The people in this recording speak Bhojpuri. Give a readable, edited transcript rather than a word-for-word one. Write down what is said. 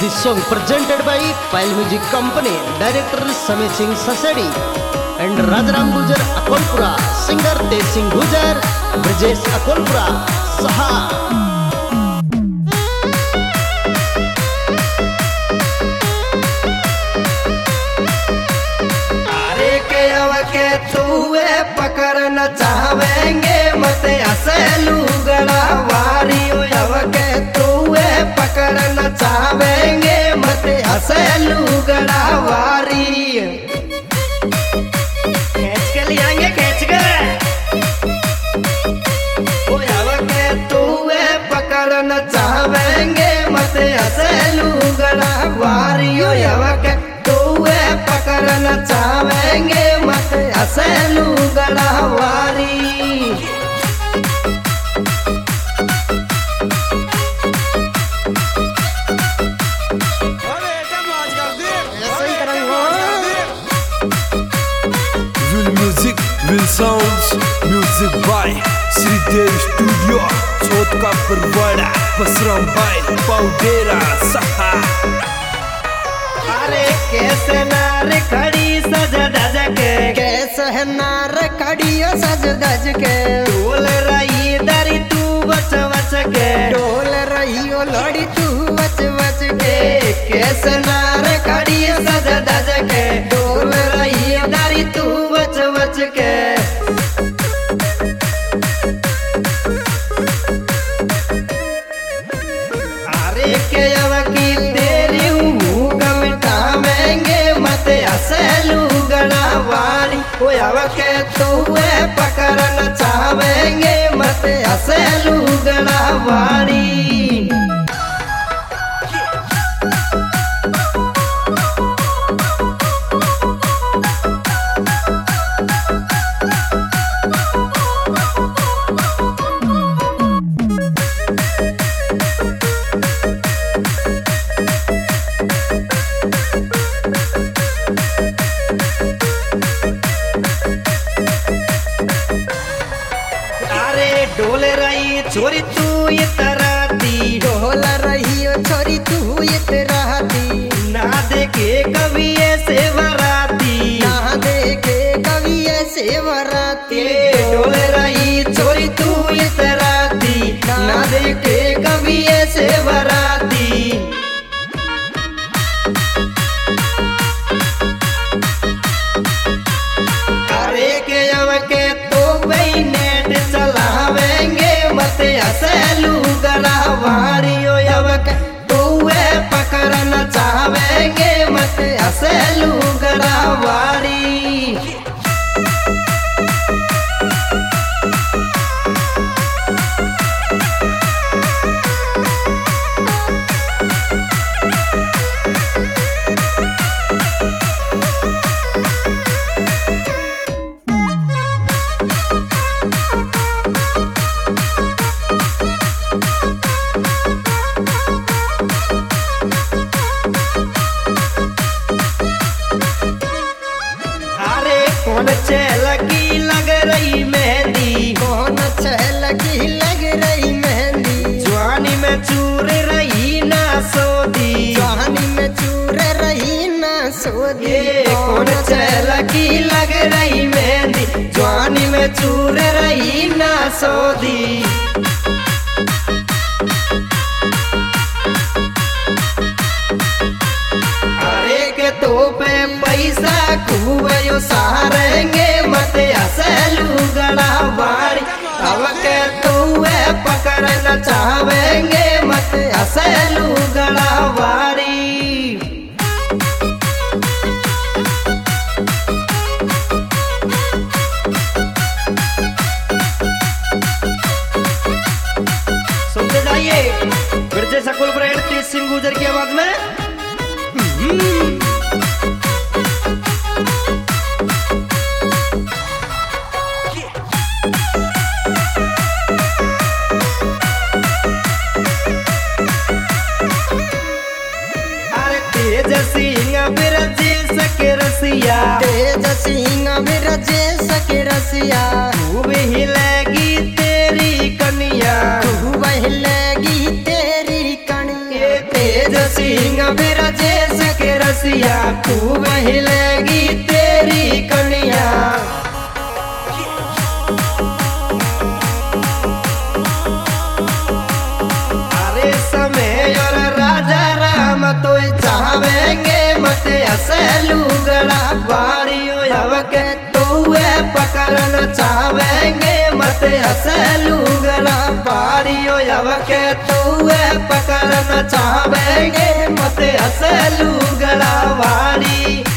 This song presented by Pile Music Company, director Samir Singh Sasedi and Rajaram Gujar Akolpura, singer Tej Singh Gujar, Brajesh Akolpura, Saha. पकड़ना चाहेंगे मत असलू गड़ावारी के तुए पकड़ना चाहेंगे मत असलू गड़ावारी खींच के लियांगे खींच के के तुए पकड़ना चाहेंगे मत असलू गड़ावारी के तुए पकड़ना चाहेंगे मत असलू गड़ावारी। Will music, will sounds, music by Sridev Studio, Chotka Parwada, Basram by Paudera Saha। अरे कैसे नार खड़ी सज धज के, कैसे नार खड़ी सज धज के, डोल रही दरी तू बच बच के, डोल रही ओ लड़ी तू बच बच के, कैसे नार खड़ी सज धज के, डोल रही दरी तू बच बच के। अरे के अवकी तेरी असलू गड़ावारी के तुए पकड़ना चाहेंगे मत असलू गड़ावारी। डोल रही छोरी तू इतराती, डोल रही ओ छोरी तू इतराती, ना देखे कभी ऐसे वराती, ना देखे कभी ऐसे वराती, डोल रही छोरी तू इतराती, ना देखे कभी ऐसे वराती। अरे के अवके तो वही नेट चलावेंगे मत असलू गड़ावारी के तुए पकड़ना चाहेंगे मत असलू गड़ावारी। कौन लगी लग रही मेहंदी, कौन लगी लग रही मेहंदी, जवानी में चूर रही ना सोदी, जवानी में चूर रही ना सोदी, कौन लगी लग रही मेहंदी, जवानी में चूर रही ना सोदी। अरे के तो पे पैसा खूबयो सहारेंगे मत असलू गड़ावारी के तुए पकड़ना चाहेंगे मत असलू गड़ावारी। सुनते जाइए ब्रजेश अकोलपुरा और तेज सिंह गुजर की आवाज में। तेज सिंह ब्रजेश के रसिया, तेज सिंह ब्रजेश के रसिया, खूब हिलेगी तेरी कनिया, खूब हिलेगी तेरी कनिया, तेज सिंह सिंह ब्रजेश के रसिया खूब हिलेगी तेरी कनिया। अरे समय और राजा राम तो चाहेंगे मत ऐसे लुगड़ा बारियों के तोए पकड़ना चाहेंगे मत ऐसे लुगड़ा बारियों के तोए पकड़ना चाहेंगे मत ऐसे लुगड़ा वारी।